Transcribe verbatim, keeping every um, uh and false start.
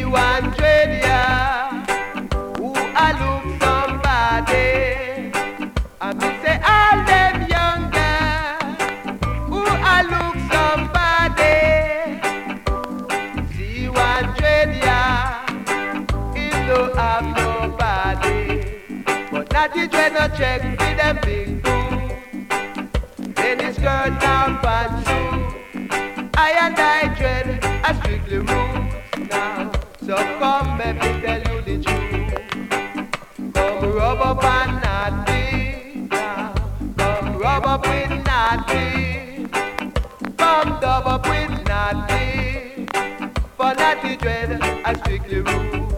one dread, yeah, who I look somebody. I me say all them young girls who I look somebody. See one dread, yeah, he don't have nobody. But not the dread no check with them big boots. Then his skirt down pantsuit. I and I dread a strictly rules now. So come let me tell you the truth. Come rub up and naughty now. Come rub up with naughty. Come dub up with naughty. For naughty dread a strictly rules.